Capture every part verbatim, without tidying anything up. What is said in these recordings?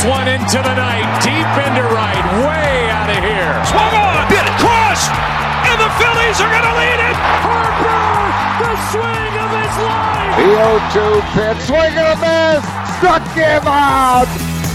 one into the night, deep into right, way out of here. Swung on, hit it, cross, and the Phillies are going to lead it. Harper, the swing of his life. The oh two pitch, swing and a miss, struck him out.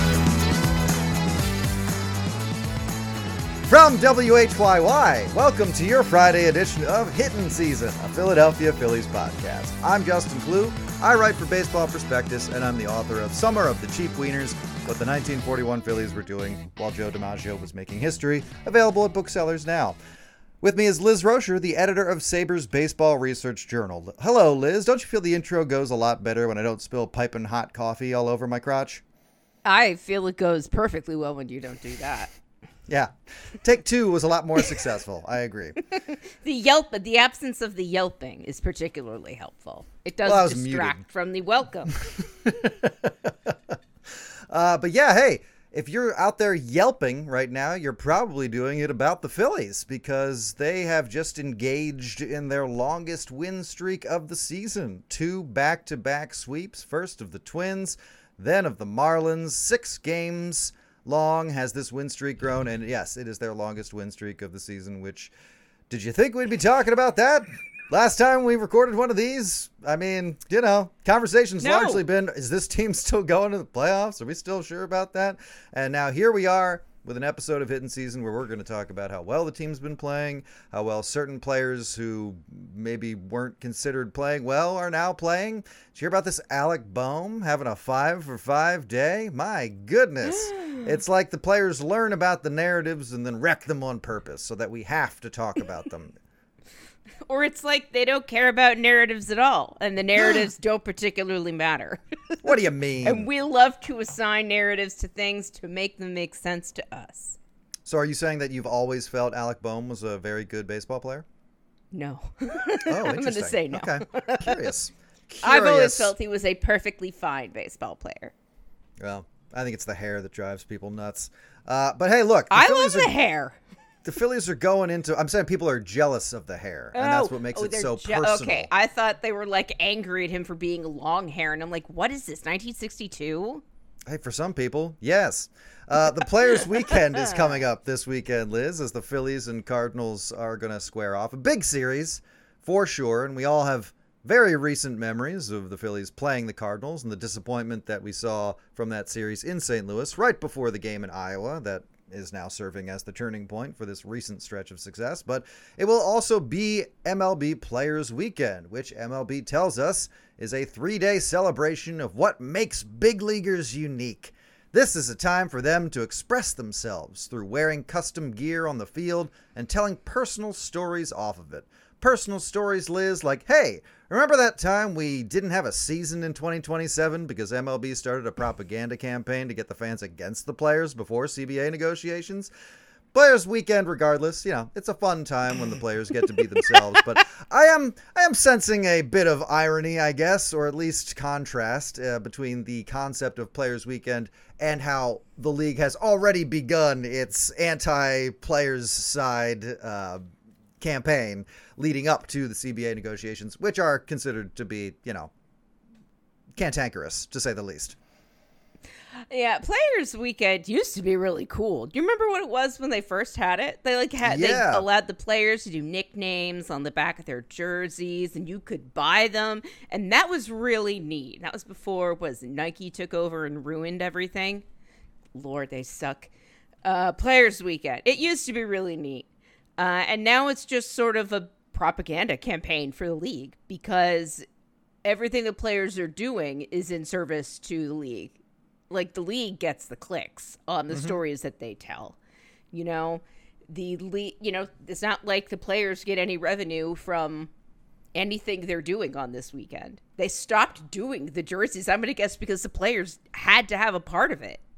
From W H Y Y, welcome to your Friday edition of Hittin' Season, a Philadelphia Phillies podcast. I'm Justin Klugh. I write for Baseball Prospectus, and I'm the author of Summer of the Cheap Wieners, what the nineteen forty-one Phillies were doing while Joe DiMaggio was making history, available at booksellers now. With me is Liz Rocher, the editor of Sabres Baseball Research Journal. Hello, Liz. Don't you feel the intro goes a lot better when I don't spill piping hot coffee all over my crotch? I feel it goes perfectly well when you don't do that. Yeah. Take two was a lot more successful. I agree. The yelp, the absence of the yelping is particularly helpful. It does well, distract muted. from the welcome. uh, but yeah, hey, if you're out there yelping right now, you're probably doing it about the Phillies because they have just engaged in their longest win streak of the season. Two back-to-back sweeps, first of the Twins, then of the Marlins, six games long has this win streak grown, and yes, it is their longest win streak of the season, which, did you think we'd be talking about that last time we recorded one of these? I mean, you know, conversation's No. largely been, is this team still going to the playoffs? Are we still sure about that? And now here we are with an episode of Hittin' Season where we're going to talk about how well the team's been playing, how well certain players who maybe weren't considered playing well are now playing. Did you hear about this Alec Bohm having a five for five day? My goodness. It's like the players learn about the narratives and then wreck them on purpose so that we have to talk about them. Or it's like they don't care about narratives at all, and the narratives don't particularly matter. What do you mean? And we love to assign narratives to things to make them make sense to us. So are you saying that you've always felt Alec Bohm was a very good baseball player? No. Oh, I'm interesting. going to say no. Okay. Curious. I've always Curious. felt he was a perfectly fine baseball player. Well, I think it's the hair that drives people nuts. Uh, but hey, look. the I Phillies love are, the hair. The Phillies are going into, I'm saying people are jealous of the hair, and that's what makes oh, it they're so je- personal. Okay, I thought they were like angry at him for being long hair, and I'm like, what is this, nineteen sixty-two? Hey, for some people, yes. Uh, the Players' Weekend is coming up this weekend, Liz, as the Phillies and Cardinals are going to square off. A big series, for sure, and we all have very recent memories of the Phillies playing the Cardinals and the disappointment that we saw from that series in Saint Louis right before the game in Iowa that is now serving as the turning point for this recent stretch of success. But it will also be M L B Players Weekend, which M L B tells us is a three-day celebration of what makes big leaguers unique. This is a time for them to express themselves through wearing custom gear on the field and telling personal stories off of it. Personal stories, Liz, like, hey, remember that time we didn't have a season in twenty twenty-seven because M L B started a propaganda campaign to get the fans against the players before C B A negotiations? Players Weekend, regardless, you know, it's a fun time when the players get to be themselves. But I am I am sensing a bit of irony, I guess, or at least contrast uh, between the concept of Players Weekend and how the league has already begun its anti-players side uh, campaign leading up to the C B A negotiations, which are considered to be, you know, cantankerous, to say the least. Yeah, Players Weekend used to be really cool. Do you remember what it was when they first had it? They like had Yeah. they allowed the players to do nicknames on the back of their jerseys, and you could buy them, and that was really neat. That was before was Nike took over and ruined everything. Lord, they suck. Uh, Players Weekend. It used to be really neat, uh, and now it's just sort of a propaganda campaign for the league because everything the players are doing is in service to the league. Like, the league gets the clicks on the mm-hmm. stories that they tell. You know, the league, you know, it's not like the players get any revenue from anything they're doing on this weekend. They stopped doing the jerseys, I'm going to guess, because the players had to have a part of it.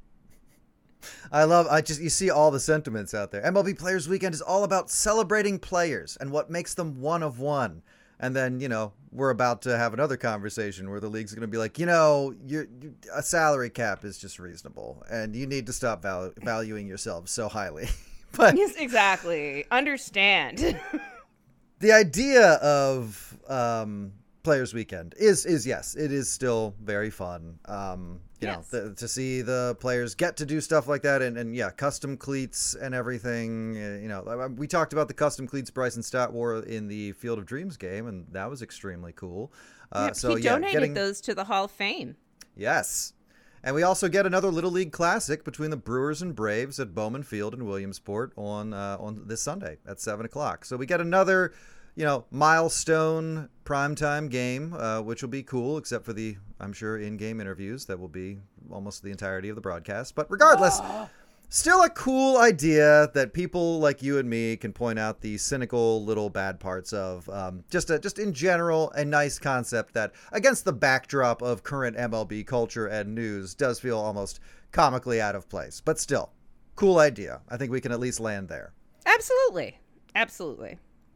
I love, I just, you see all the sentiments out there. M L B Players Weekend is all about celebrating players and what makes them one of one. And then, you know, we're about to have another conversation where the league's going to be like, you know, you're, you, a salary cap is just reasonable and you need to stop val- valuing yourself so highly. But yes, exactly. Understand. The idea of um, Players Weekend is is yes, it is still very fun. Um, you yes. know, the, to see the players get to do stuff like that, and, and yeah, custom cleats and everything. You know, we talked about the custom cleats Bryson Stott wore in the Field of Dreams game, and that was extremely cool. Uh, yep, so he yeah, donated getting, those to the Hall of Fame. Yes. And we also get another Little League Classic between the Brewers and Braves at Bowman Field in Williamsport on uh, on this Sunday at seven o'clock. So we get another, you know, milestone primetime game, uh, which will be cool, except for the, I'm sure, in-game interviews that will be almost the entirety of the broadcast. But regardless, oh. still a cool idea that people like you and me can point out the cynical little bad parts of. Um, just a, just in general, a nice concept that, against the backdrop of current M L B culture and news, does feel almost comically out of place. But still, cool idea. I think we can at least land there. Absolutely. Absolutely.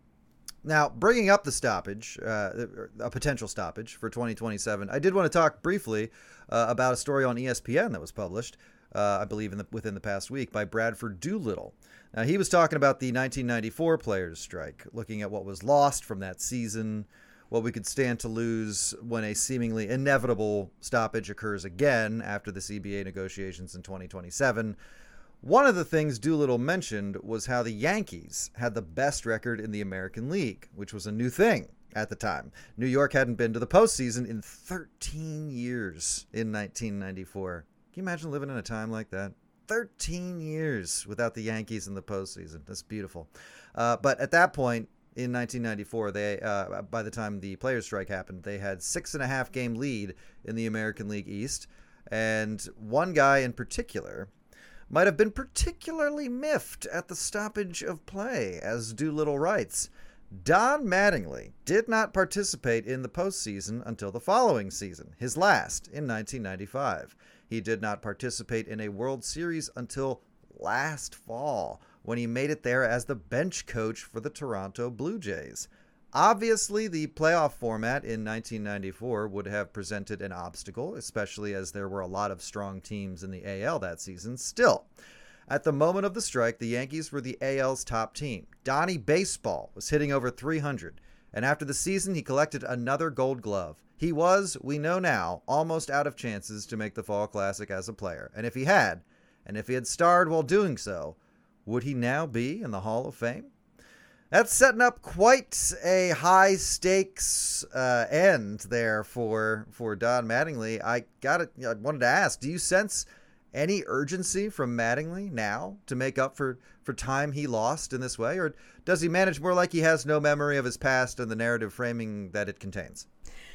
Now, bringing up the stoppage, uh, a potential stoppage for twenty twenty-seven, I did want to talk briefly uh, about a story on E S P N that was published, uh, I believe, in the, within the past week by Bradford Doolittle. Now, he was talking about the nineteen ninety-four players' strike, looking at what was lost from that season, what we could stand to lose when a seemingly inevitable stoppage occurs again after the C B A negotiations in twenty twenty-seven. One of the things Doolittle mentioned was how the Yankees had the best record in the American League, which was a new thing at the time. New York hadn't been to the postseason in thirteen years in nineteen ninety-four. Can you imagine living in a time like that? thirteen years without the Yankees in the postseason. That's beautiful. Uh, but at that point in nineteen ninety-four, they uh, by the time the players' strike happened, they had six and a half game lead in the American League East. And one guy in particular might have been particularly miffed at the stoppage of play, as Doolittle writes. Don Mattingly did not participate in the postseason until the following season, his last, in nineteen ninety-five. He did not participate in a World Series until last fall, when he made it there as the bench coach for the Toronto Blue Jays. Obviously, the playoff format in nineteen ninety-four would have presented an obstacle, especially as there were a lot of strong teams in the A L that season. Still, at the moment of the strike, the Yankees were the A L's top team. Donnie Baseball was hitting over three hundred, and after the season, he collected another Gold Glove. He was, we know now, almost out of chances to make the Fall Classic as a player. And if he had, and if he had starred while doing so, would he now be in the Hall of Fame? That's setting up quite a high-stakes uh, end there for for Don Mattingly. I got it. I wanted to ask: do you sense any urgency from Mattingly now to make up for, for time he lost in this way, or does he manage more like he has no memory of his past and the narrative framing that it contains?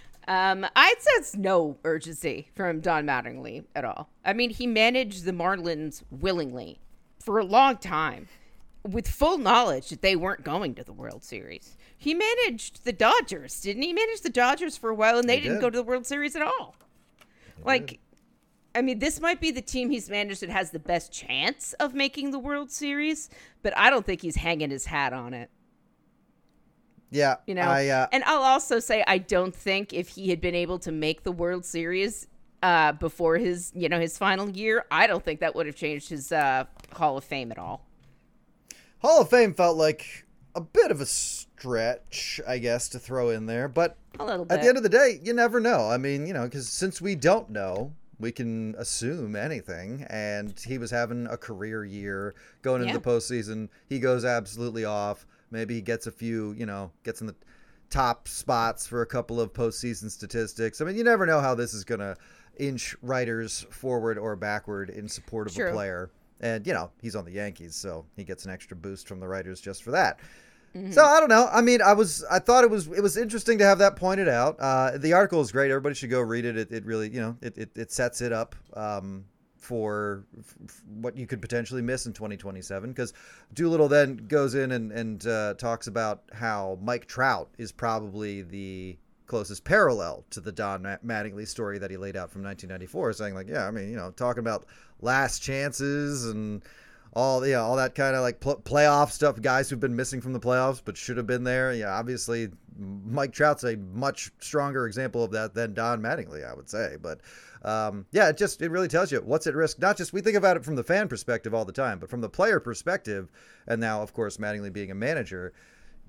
Um, I'd sense no urgency from Don Mattingly at all. I mean, he managed the Marlins willingly for a long time, with full knowledge that they weren't going to the World Series. He managed the Dodgers, didn't he? Manage the Dodgers for a while, and they he didn't did. go to the World Series at all. He like, did. I mean, this might be the team he's managed that has the best chance of making the World Series, but I don't think he's hanging his hat on it. Yeah. You know, I, uh... and I'll also say I don't think if he had been able to make the World Series uh, before his, you know, his final year, I don't think that would have changed his uh, Hall of Fame at all. Hall of Fame felt like a bit of a stretch, I guess, to throw in there. But a little bit. At the end of the day, you never know. I mean, you know, because since we don't know, we can assume anything. And he was having a career year going into yeah. the postseason. He goes absolutely off. Maybe he gets a few, you know, gets in the top spots for a couple of postseason statistics. I mean, you never know how this is going to inch writers forward or backward in support of True. a player. And, you know, he's on the Yankees, so he gets an extra boost from the writers just for that. Mm-hmm. So I don't know. I mean, I was I thought it was it was interesting to have that pointed out. Uh, the article is great. Everybody should go read it. It, it really, you know, it, it, it sets it up um, for f- what you could potentially miss in twenty twenty-seven. Because Doolittle then goes in and, and uh, talks about how Mike Trout is probably the closest parallel to the Don Mattingly story that he laid out from nineteen ninety-four, saying like, yeah, I mean, you know, talking about last chances and all, you know, all that kind of like pl- playoff stuff, guys who've been missing from the playoffs but should have been there. Yeah, obviously Mike Trout's a much stronger example of that than Don Mattingly, I would say. But um, yeah, it just, it really tells you what's at risk. Not just, we think about it from the fan perspective all the time, but from the player perspective. And now, of course, Mattingly being a manager,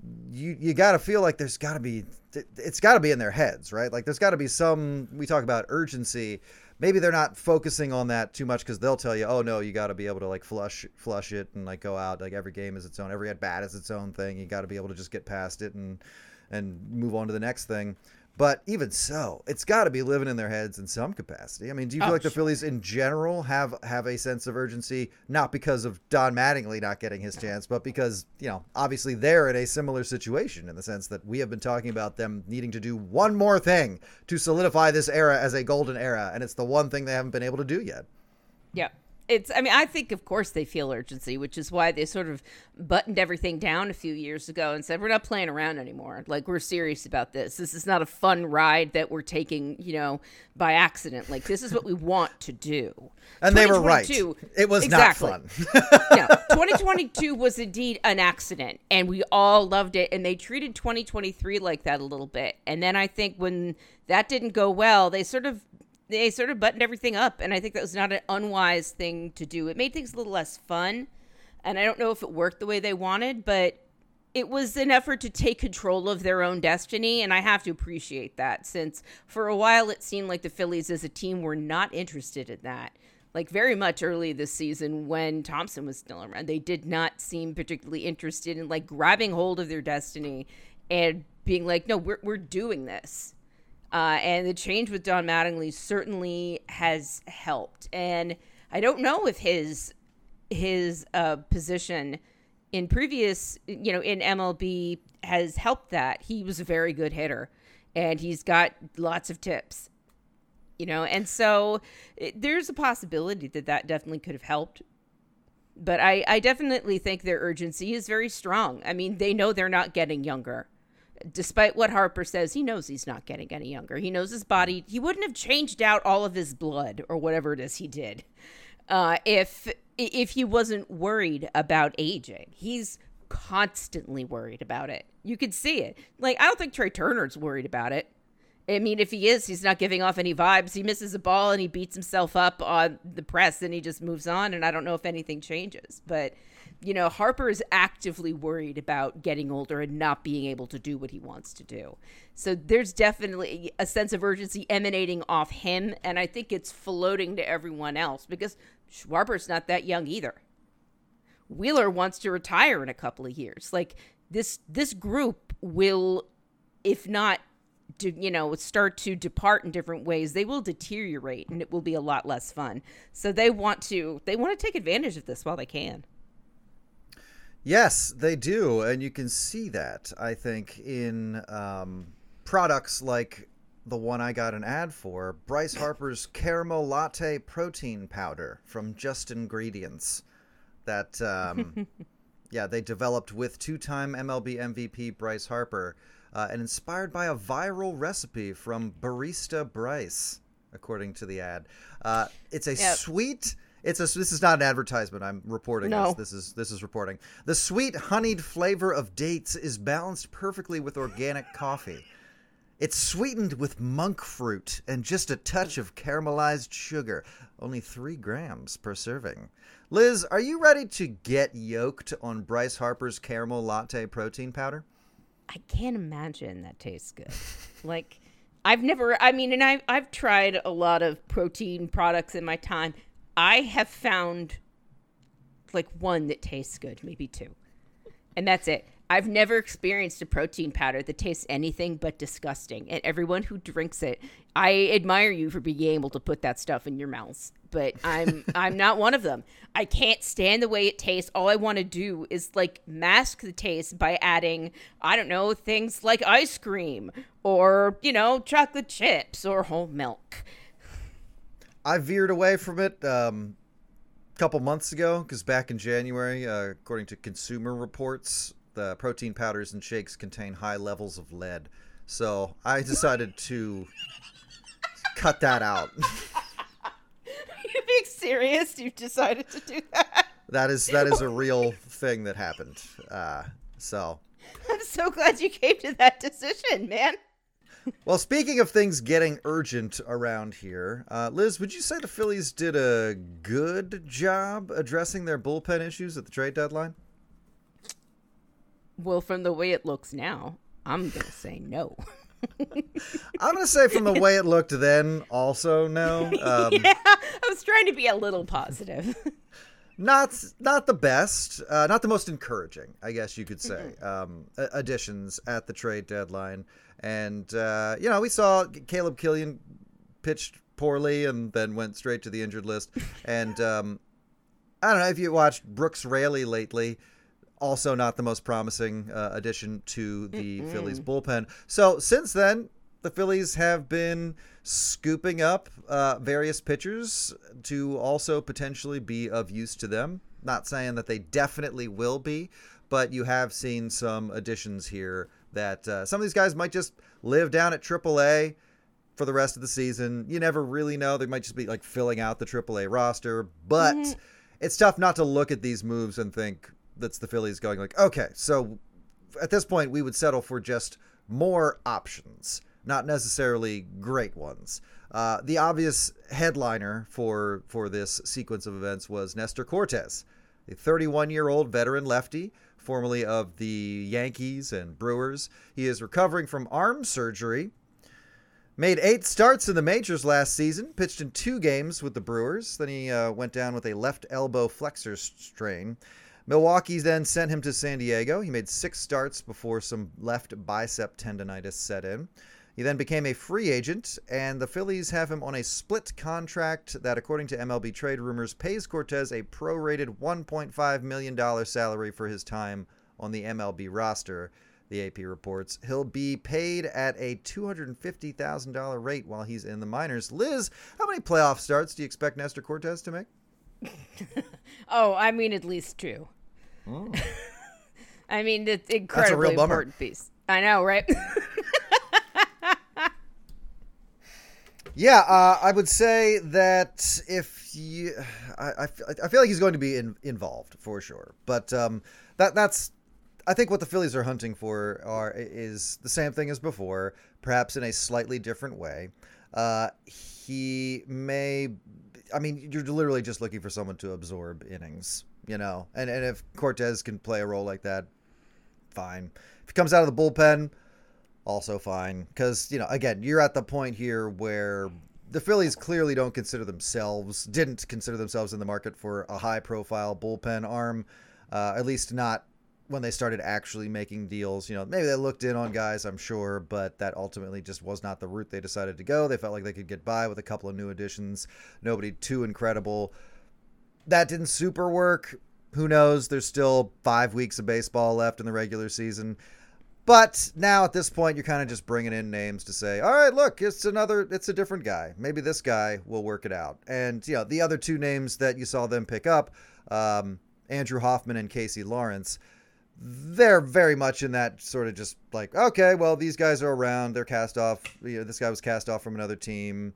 you you got to feel like there's got to be it's got to be in their heads, right? Like there's got to be some. We talk about urgency. Maybe they're not focusing on that too much because they'll tell you, oh no, you got to be able to like flush flush it and like go out. Like every game is its own, every at bat is its own thing. You got to be able to just get past it and and move on to the next thing. But even so, it's got to be living in their heads in some capacity. I mean, do you feel oh, like the sure. Phillies in general have have a sense of urgency, not because of Don Mattingly not getting his chance, but because, you know, obviously they're in a similar situation in the sense that we have been talking about them needing to do one more thing to solidify this era as a golden era, and it's the one thing they haven't been able to do yet. Yeah. It's, I mean, I think, of course, they feel urgency, which is why they sort of buttoned everything down a few years ago and said, we're not playing around anymore. Like, we're serious about this. This is not a fun ride that we're taking, you know, by accident. Like, this is what we want to do. And they were right. It was exactly. not fun. No, twenty twenty-two was indeed an accident, and we all loved it. And they treated twenty twenty-three like that a little bit. And then I think when that didn't go well, they sort of They sort of buttoned everything up, and I think that was not an unwise thing to do. It made things a little less fun, and I don't know if it worked the way they wanted, but it was an effort to take control of their own destiny, and I have to appreciate that, since for a while it seemed like the Phillies as a team were not interested in that. Like, very much early this season when Thompson was still around, they did not seem particularly interested in, like, grabbing hold of their destiny and being like, no, we're we're doing this. Uh, and the change with Don Mattingly certainly has helped. And I don't know if his his uh, position in previous, you know, in M L B has helped that. He was a very good hitter, and he's got lots of tips, you know. And so it, there's a possibility that that definitely could have helped. But I, I definitely think their urgency is very strong. I mean, they know they're not getting younger. Despite what Harper says, he knows he's not getting any younger. He knows his body. He wouldn't have changed out all of his blood or whatever it is he did uh, if if he wasn't worried about aging. He's constantly worried about it. You can see it. Like, I don't think Trey Turner's worried about it. I mean, if he is, he's not giving off any vibes. He misses a ball and he beats himself up on the press and he just moves on. And I don't know if anything changes. But, you know, Harper is actively worried about getting older and not being able to do what he wants to do. So there's definitely a sense of urgency emanating off him. And I think it's floating to everyone else because Schwarber's not that young either. Wheeler wants to retire in a couple of years. Like, this, this group will, if not, to, you know, start to depart in different ways, they will deteriorate and it will be a lot less fun. So they want to, they want to take advantage of this while they can. Yes, they do. And you can see that, I think, in um, products like the one I got an ad for, Bryce Harper's Caramel Latte Protein Powder from Just Ingredients. That, um, yeah, they developed with two-time M L B M V P Bryce Harper. Uh, and inspired by a viral recipe from Barista Bryce, according to the ad. Uh, it's a yep. sweet. It's a. This is not an advertisement. I'm reporting no. this. This is this is reporting. The sweet honeyed flavor of dates is balanced perfectly with organic coffee. It's sweetened with monk fruit and just a touch of caramelized sugar. Only three grams per serving. Liz, are you ready to get yoked on Bryce Harper's Caramel Latte Protein Powder? I can't imagine that tastes good. Like, I've never, I mean, and I've, I've tried a lot of protein products in my time. I have found, like, one that tastes good, maybe two. And that's it. I've never experienced a protein powder that tastes anything but disgusting. And everyone who drinks it, I admire you for being able to put that stuff in your mouths. But I'm I'm not one of them. I can't stand the way it tastes. All I want to do is, like, mask the taste by adding, I don't know, things like ice cream or, you know, chocolate chips or whole milk. I veered away from it um, a couple months ago because back in January, uh, according to Consumer Reports, the protein powders and shakes contain high levels of lead. So I decided to cut that out. Are you being serious? You decided to do that? That is that is a real thing that happened. Uh, so I'm so glad you came to that decision, man. Well, speaking of things getting urgent around here, uh, Liz, would you say the Phillies did a good job addressing their bullpen issues at the trade deadline? Well, from the way it looks now, I'm going to say no. I'm going to say from the way it looked then, also no. Um, yeah, I was trying to be a little positive. Not not the best, uh, not the most encouraging, I guess you could say, um, additions at the trade deadline. And, uh, you know, we saw Caleb Killian pitched poorly and then went straight to the injured list. And um, I don't know if you watched Brooks Raley lately, also not the most promising uh, addition to the Mm-mm. Phillies bullpen. So since then, the Phillies have been scooping up uh, various pitchers to also potentially be of use to them. Not saying that they definitely will be, but you have seen some additions here that uh, some of these guys might just live down at triple A for the rest of the season. You never really know. They might just be like filling out the triple A roster, but mm-hmm. it's tough not to look at these moves and think that's the Phillies going like, okay, so at this point we would settle for just more options. Not necessarily great ones. Uh, the obvious headliner for for this sequence of events was Nestor Cortes, a thirty-one-year-old veteran lefty, formerly of the Yankees and Brewers. He is recovering from arm surgery. Made eight starts in the majors last season, pitched in two games with the Brewers. Then he uh, went down with a left elbow flexor strain. Milwaukee then sent him to San Diego. He made six starts before some left bicep tendonitis set in. He then became a free agent, and the Phillies have him on a split contract that, according to M L B Trade Rumors, pays Cortes a prorated one point five million dollars salary for his time on the M L B roster, the A P reports. He'll be paid at a two hundred fifty thousand dollars rate while he's in the minors. Liz, how many playoff starts do you expect Nestor Cortes to make? oh, I mean at least two. Oh. I mean, it's incredibly important piece. I know, right? Yeah, uh, I would say that if you, I, I, I feel like he's going to be in, involved for sure. But um, that that's, I think what the Phillies are hunting for are is the same thing as before, perhaps in a slightly different way. Uh, he may, I mean, you're literally just looking for someone to absorb innings, you know, and and if Cortes can play a role like that, fine. If he comes out of the bullpen, also fine, because, you know, again, you're at the point here where the Phillies clearly don't consider themselves, didn't consider themselves in the market for a high-profile bullpen arm, uh, at least not when they started actually making deals. You know, maybe they looked in on guys, I'm sure, but that ultimately just was not the route they decided to go. They felt like they could get by with a couple of new additions, nobody too incredible. That didn't super work. Who knows? There's still five weeks of baseball left in the regular season. But now at this point, you're kind of just bringing in names to say, all right, look, it's another, it's a different guy. Maybe this guy will work it out. And, you know, the other two names that you saw them pick up, um, Andrew Hoffman and Casey Lawrence, they're very much in that sort of just like, okay, well, these guys are around. They're cast off. You know, this guy was cast off from another team.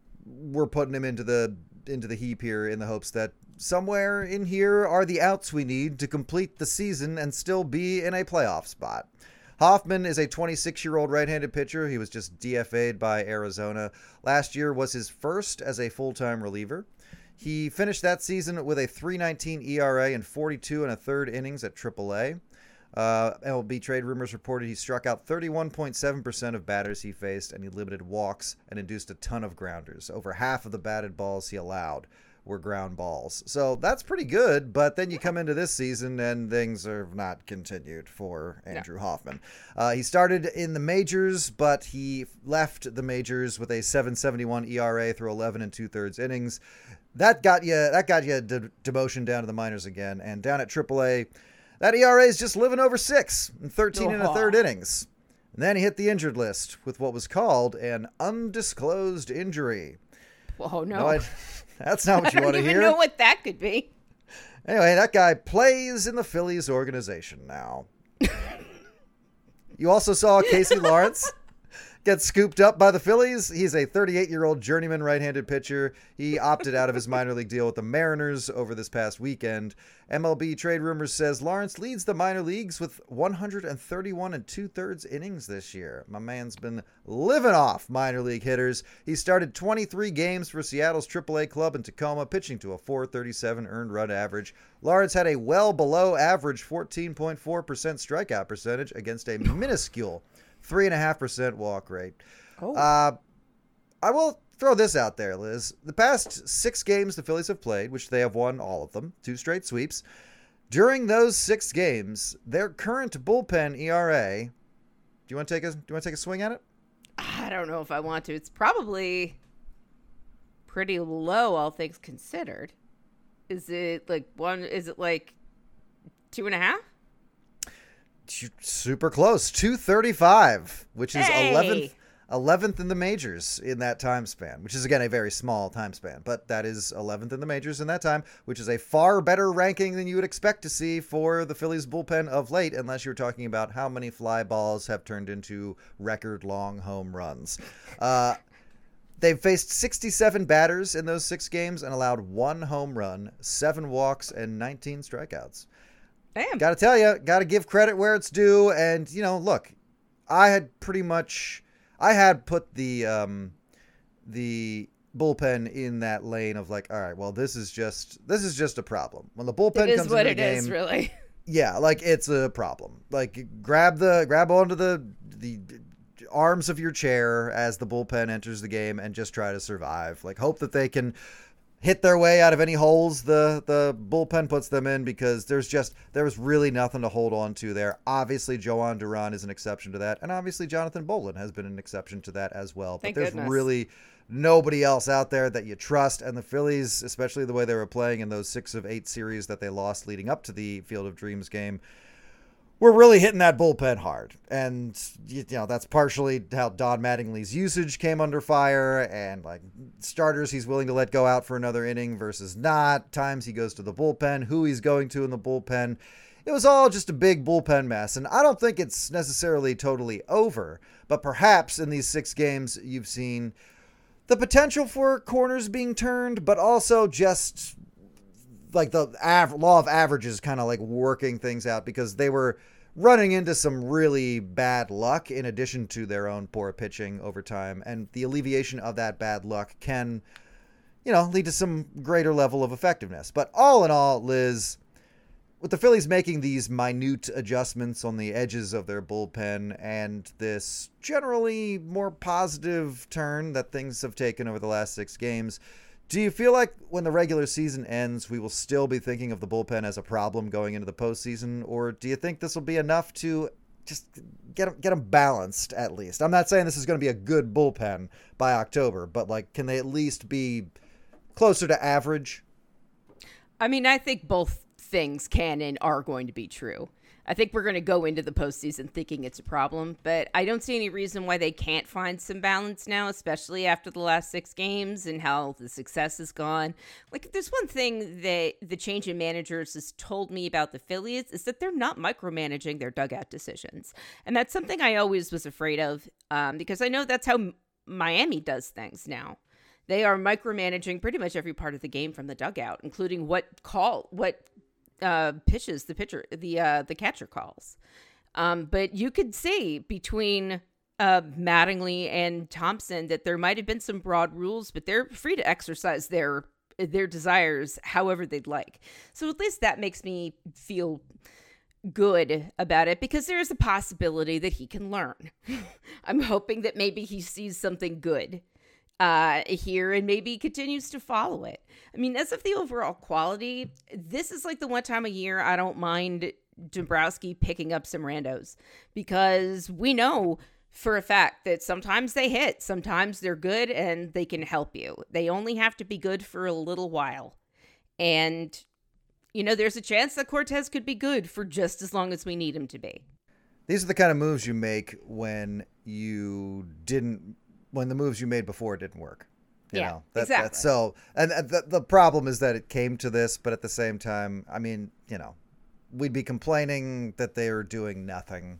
We're putting him into the, into the heap here in the hopes that somewhere in here are the outs we need to complete the season and still be in a playoff spot. Hoffman is a twenty-six-year-old right-handed pitcher. He was just D F A'd by Arizona. Last year was his first as a full-time reliever. He finished that season with a three nineteen E R A and forty-two and a third innings at triple A. Uh, M L B Trade Rumors reported he struck out thirty-one point seven percent of batters he faced, and he limited walks and induced a ton of grounders. Over half of the batted balls he allowed were ground balls. So that's pretty good, but then you come into this season and things are not continued for Andrew no. Hoffman. Uh, he started in the majors, but he left the majors with a seven seventy-one E R A through eleven and two-thirds innings. That got you that got you de- demotion down to the minors again, and down at triple A, that E R A is just living over six in thirteen and a third innings. And then he hit the injured list with what was called an undisclosed injury. Oh, no. no I, That's not what you want to hear. I don't even know what that could be. Anyway, that guy plays in the Phillies organization now. You also saw Casey Lawrence. gets scooped up by the Phillies. He's a thirty-eight-year-old journeyman right-handed pitcher. He opted out of his minor league deal with the Mariners over this past weekend. M L B Trade Rumors says Lawrence leads the minor leagues with one hundred thirty-one and two-thirds innings this year. My man's been living off minor league hitters. He started twenty-three games for Seattle's triple A club in Tacoma, pitching to a four thirty-seven earned run average. Lawrence had a well below average fourteen point four percent strikeout percentage against a minuscule three point five percent walk rate. Oh. Uh, I will throw this out there, Liz. The past six games the Phillies have played, which they have won all of them, two straight sweeps. During those six games, their current bullpen E R A. Do you want to take a Do you want to take a swing at it? I don't know if I want to. It's probably pretty low, all things considered. Is it like one? Is it like two and a half? Super close. two thirty-five, which is Hey! eleventh eleventh in the majors in that time span, which is, again, a very small time span. But that is eleventh in the majors in that time, which is a far better ranking than you would expect to see for the Phillies bullpen of late, unless you're talking about how many fly balls have turned into record-long home runs. Uh, they've faced sixty-seven batters in those six games and allowed one home run, seven walks, and nineteen strikeouts. Damn. Got to tell you, got to give credit where it's due. And, you know, look, I had pretty much, I had put the, um, the bullpen in that lane of like, all right, well, this is just, this is just a problem. When the bullpen It is comes what into the it game, is, really. yeah, like it's a problem. Like grab the, grab onto the, the arms of your chair as the bullpen enters the game and just try to survive. Like hope that they can hit their way out of any holes the the bullpen puts them in, because there's just there's really nothing to hold on to there. Obviously, Joan Duran is an exception to that, and obviously Jonathan Bolin has been an exception to that as well. Thank but there's goodness. really nobody else out there that you trust, and the Phillies, especially the way they were playing in those six of eight series that they lost leading up to the Field of Dreams game, we're really hitting that bullpen hard. And, you know, that's partially how Don Mattingly's usage came under fire, and like starters he's willing to let go out for another inning versus not. Times he goes to the bullpen, who he's going to in the bullpen. It was all just a big bullpen mess. And I don't think it's necessarily totally over, but perhaps in these six games you've seen the potential for corners being turned, but also just like the av- law of averages kind of like working things out, because they were running into some really bad luck in addition to their own poor pitching over time. And the alleviation of that bad luck can, you know, lead to some greater level of effectiveness. But all in all, Liz, with the Phillies making these minute adjustments on the edges of their bullpen and this generally more positive turn that things have taken over the last six games, do you feel like when the regular season ends, we will still be thinking of the bullpen as a problem going into the postseason? Or do you think this will be enough to just get them, get them balanced at least? I'm not saying this is going to be a good bullpen by October, but like, can they at least be closer to average? I mean, I think both things can and are going to be true. I think we're going to go into the postseason thinking it's a problem, but I don't see any reason why they can't find some balance now, especially after the last six games and how the success has gone. Like, if there's one thing that the change in managers has told me about the Phillies, is that they're not micromanaging their dugout decisions. And that's something I always was afraid of, um, because I know that's how Miami does things now. They are micromanaging pretty much every part of the game from the dugout, including what call, what uh pitches the pitcher the uh the catcher calls. Um but you could see between uh Mattingly and Thompson that there might have been some broad rules, but they're free to exercise their their desires however they'd like. So at least that makes me feel good about it, because there is a possibility that he can learn. I'm hoping that maybe he sees something good uh here and maybe continues to follow it. I mean, as of the overall quality, this is like the one time a year I don't mind Dombrowski picking up some randos, because we know for a fact that sometimes they hit, sometimes they're good, and they can help you. They only have to be good for a little while. And, you know, there's a chance that Cortes could be good for just as long as we need him to be. These are the kind of moves you make when you didn't when the moves you made before didn't work. You Yeah, know, that, exactly. That's so, and the, the problem is that it came to this, but at the same time, I mean, you know, we'd be complaining that they are doing nothing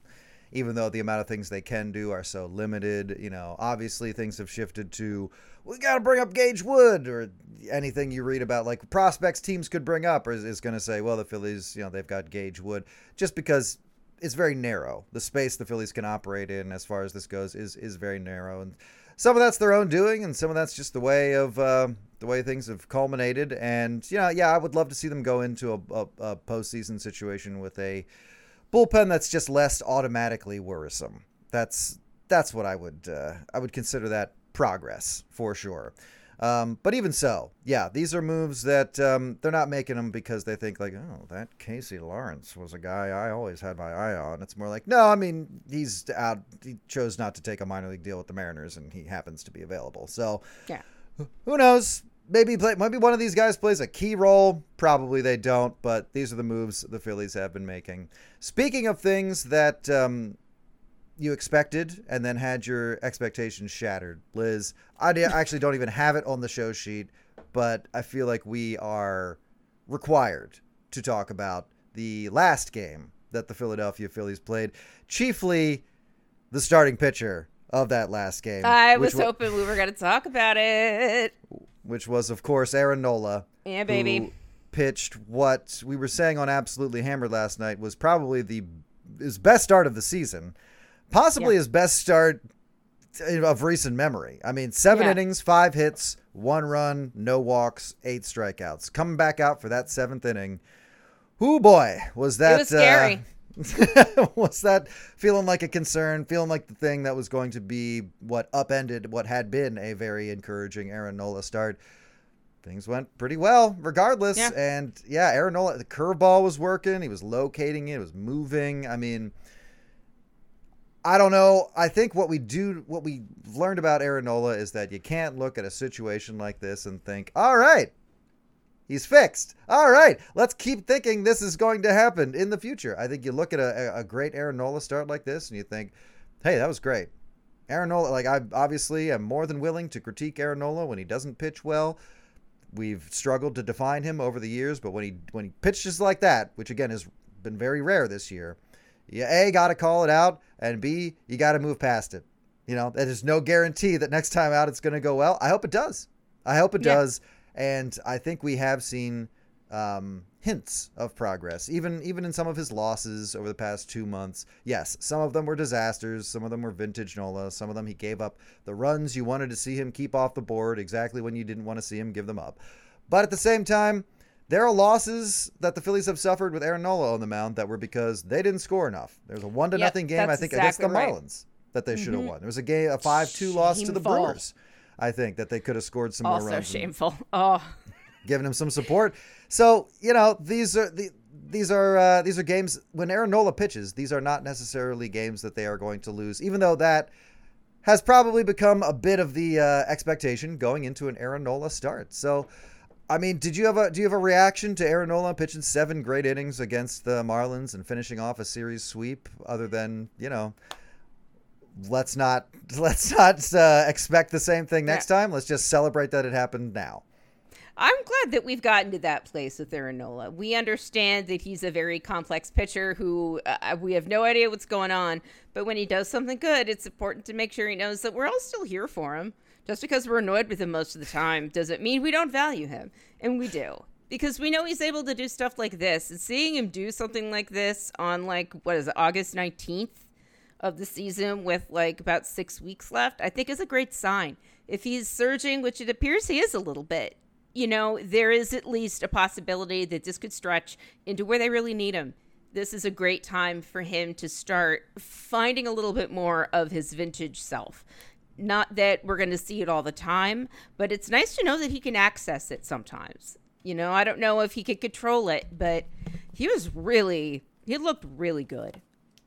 even though the amount of things they can do are so limited. You know, obviously things have shifted to, we got to bring up Gage Wood, or anything you read about like prospects teams could bring up, or is, is going to say, well, the Phillies, you know, they've got Gage Wood, just because it's very narrow. The space the Phillies can operate in as far as this goes is is very narrow. And some of that's their own doing, and some of that's just the way of uh, the way things have culminated. And, you know, yeah, I would love to see them go into a, a, a postseason situation with a bullpen that's just less automatically worrisome. That's that's what I would uh, I would consider that progress for sure. Um, but even so, yeah, these are moves that um, they're not making them because they think like, oh, that Casey Lawrence was a guy I always had my eye on. It's more like, no, I mean, he's out. He chose not to take a minor league deal with the Mariners, and he happens to be available. So, yeah, who knows? Maybe play, maybe one of these guys plays a key role. Probably they don't, but these are the moves the Phillies have been making. Speaking of things that um, you expected and then had your expectations shattered, Liz, I actually don't even have it on the show sheet, but I feel like we are required to talk about the last game that the Philadelphia Phillies played, chiefly the starting pitcher of that last game. I was hoping we were going to talk about it. Which was, of course, Aaron Nola. Yeah, baby. Who pitched what we were saying on Absolutely Hammered last night was probably the his best start of the season. Possibly yeah. his best start of recent memory. I mean, seven yeah. innings, five hits, one run, no walks, eight strikeouts. Coming back out for that seventh inning. Whoo, boy, was that... It was scary. Uh, was that feeling like a concern, feeling like the thing that was going to be what upended what had been a very encouraging Aaron Nola start. Things went pretty well regardless. Yeah. And yeah, Aaron Nola, the curveball was working. He was locating it. It was moving. I mean, I don't know. I think what we do, what we learned about Aaron Nola is that you can't look at a situation like this and think, all right, he's fixed. All right, let's keep thinking this is going to happen in the future. I think you look at a, a great Aaron Nola start like this and you think, hey, that was great. Aaron Nola, like I obviously am more than willing to critique Aaron Nola when he doesn't pitch well. We've struggled to define him over the years, but when he when he pitches like that, which again has been very rare this year, you A, got to call it out, and B, you got to move past it. You know, there's no guarantee that next time out it's going to go well. I hope it does. I hope it yeah. does. And I think we have seen um, hints of progress, even even in some of his losses over the past two months. Yes, some of them were disasters. Some of them were vintage Nola. Some of them he gave up the runs you wanted to see him keep off the board exactly when you didn't want to see him give them up. But at the same time, there are losses that the Phillies have suffered with Aaron Nola on the mound that were because they didn't score enough. There's a one to yep, nothing game, I think, exactly against the right. Marlins that they should have mm-hmm. won. There was a game, a five two loss to the Brewers. I think that they could have scored some also more runs. Also shameful. Oh, giving him some support. So, you know, these are the these are uh, these are games when Aaron Nola pitches. These are not necessarily games that they are going to lose, even though that has probably become a bit of the uh, expectation going into an Aaron Nola start. So, I mean, did you have a do you have a reaction to Aaron Nola pitching seven great innings against the Marlins and finishing off a series sweep? Other than, you know, let's not let's not uh, expect the same thing next yeah. time. Let's just celebrate that it happened now. I'm glad that we've gotten to that place with Aaron Nola. We understand that he's a very complex pitcher who uh, we have no idea what's going on. But when he does something good, it's important to make sure he knows that we're all still here for him. Just because we're annoyed with him most of the time doesn't mean we don't value him. And we do. Because we know he's able to do stuff like this. And seeing him do something like this on, like, what is it, August nineteenth of the season with, like, about six weeks left, I think is a great sign. If he's surging, which it appears he is a little bit, you know, there is at least a possibility that this could stretch into where they really need him. This is a great time for him to start finding a little bit more of his vintage self. Not that we're going to see it all the time, but it's nice to know that he can access it sometimes. You know, I don't know if he could control it, but he was really, he looked really good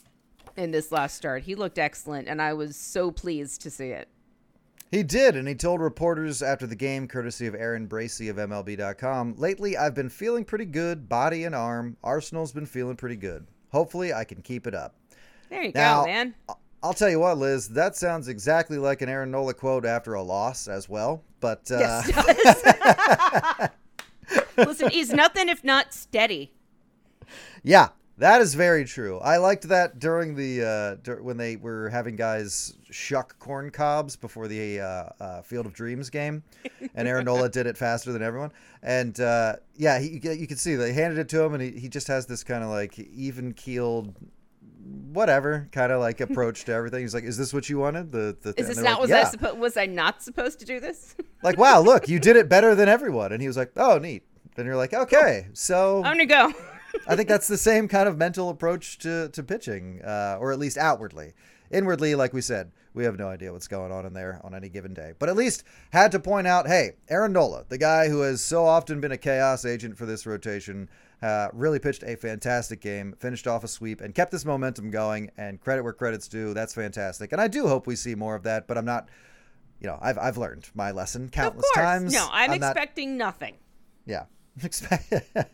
in this last start. He looked excellent, and I was so pleased to see it. He did, and he told reporters after the game, courtesy of Aaron Bracey of M L B dot com, lately I've been feeling pretty good, body and arm. Arsenal's been feeling pretty good. Hopefully I can keep it up. There you now, go, man. I'll tell you what, Liz, that sounds exactly like an Aaron Nola quote after a loss as well. But uh... yes, it does. Listen, he's nothing if not steady. Yeah, That is very true. I liked that during the uh, dur- when they were having guys shuck corn cobs before the uh, uh, Field of Dreams game, and Aaron Nola did it faster than everyone. And uh, yeah, he, you can see they handed it to him, and he, he just has this kind of like even keeled, whatever kind of like approach to everything. He's like, "Is this what you wanted?" The the is this not like, was yeah. I supposed was I not supposed to do this? Like, wow, look, you did it better than everyone. And he was like, "Oh, neat." And you're like, "Okay, so I'm gonna go." I think that's the same kind of mental approach to, to pitching, uh, or at least outwardly. Inwardly, like we said, we have no idea what's going on in there on any given day. But at least had to point out, hey, Aaron Nola, the guy who has so often been a chaos agent for this rotation, uh, really pitched a fantastic game, finished off a sweep, and kept this momentum going, and credit where credit's due. That's fantastic. And I do hope we see more of that, but I'm not, you know, I've, I've learned my lesson countless of course. times. No, I'm, I'm expecting not, nothing. Yeah. Expect.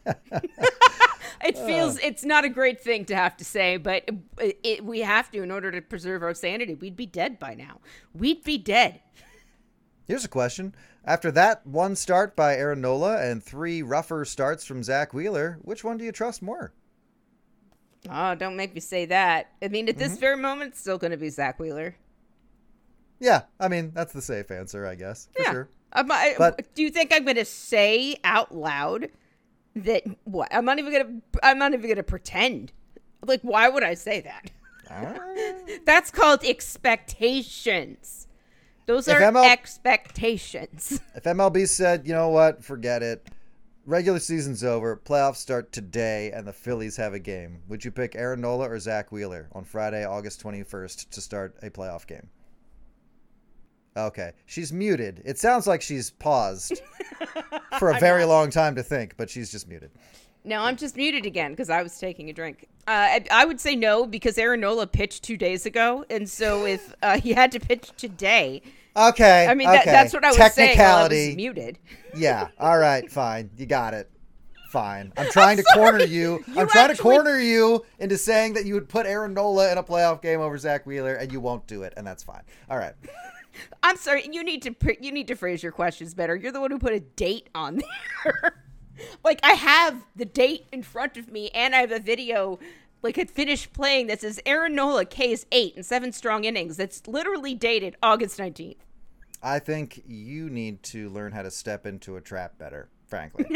It feels it's not a great thing to have to say, but it, it, we have to in order to preserve our sanity. We'd be dead by now. We'd be dead. Here's a question. After that one start by Aaron Nola and three rougher starts from Zach Wheeler, which one do you trust more? Oh, don't make me say that. I mean, at this Mm-hmm. very moment, it's still going to be Zach Wheeler. Yeah, I mean, that's the safe answer, I guess, for yeah. sure. Um, I, But- do you think I'm going to say out loud that what? I'm not even going to. I'm not even going to pretend. Like, why would I say that? Uh, That's called expectations. Those If are M L expectations. if M L B said, you know what, forget it, regular season's over, playoffs start today, and the Phillies have a game, would you pick Aaron Nola or Zach Wheeler on Friday, August twenty-first to start a playoff game? Okay, she's muted. It sounds like she's paused for a very long time to think, but she's just muted. No, I'm just muted again because I was taking a drink. Uh, I, I would say no because Aaron Nola pitched two days ago, and so if uh, he had to pitch today, Okay, I mean okay. that, that's what I was saying while I Technicality. was muted. Yeah, all right, fine. You got it. Fine. I'm trying to corner you. You I'm trying to actually- corner you into saying that you would put Aaron Nola in a playoff game over Zach Wheeler, and you won't do it, and that's fine. All right. I'm sorry. You need to pr- you need to phrase your questions better. You're the one who put a date on there. Like I have the date in front of me, and I have a video like had finished playing that says Aaron Nola K's eight and seven strong innings. That's literally dated August nineteenth. I think you need to learn how to step into a trap better, frankly.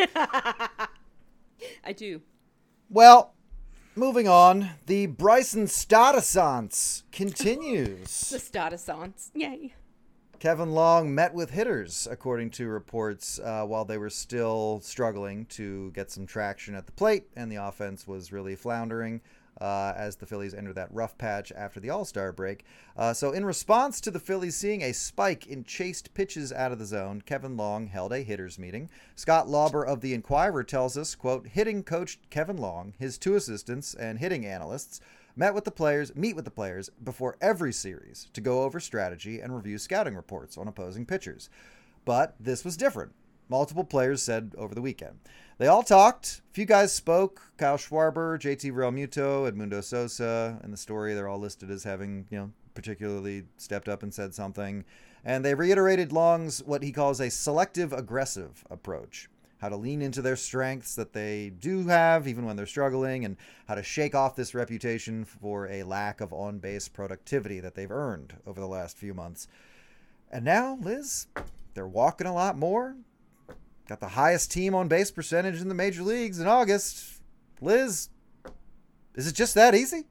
I do. Well, moving on, the Bryson Stadissance continues. The Stadissance. Yay. Kevin Long met with hitters, according to reports, uh, while they were still struggling to get some traction at the plate, and the offense was really floundering uh, as the Phillies entered that rough patch after the All-Star break. Uh, so in response to the Phillies seeing a spike in chased pitches out of the zone, Kevin Long held a hitters meeting. Scott Lauber of the Inquirer tells us, quote, hitting coach Kevin Long, his two assistants, and hitting analysts met with the players, meet with the players before every series to go over strategy and review scouting reports on opposing pitchers. But this was different. Multiple players said over the weekend. They all talked. A few guys spoke. Kyle Schwarber, J T Realmuto, Edmundo Sosa. In the story, they're all listed as having, you know, particularly stepped up and said something. And they reiterated Long's what he calls a selective aggressive approach. How to lean into their strengths that they do have even when they're struggling, and how to shake off this reputation for a lack of on-base productivity that they've earned over the last few months. And now, Liz, they're walking a lot more. Got the highest team on-base percentage in the major leagues in August. Liz, is it just that easy?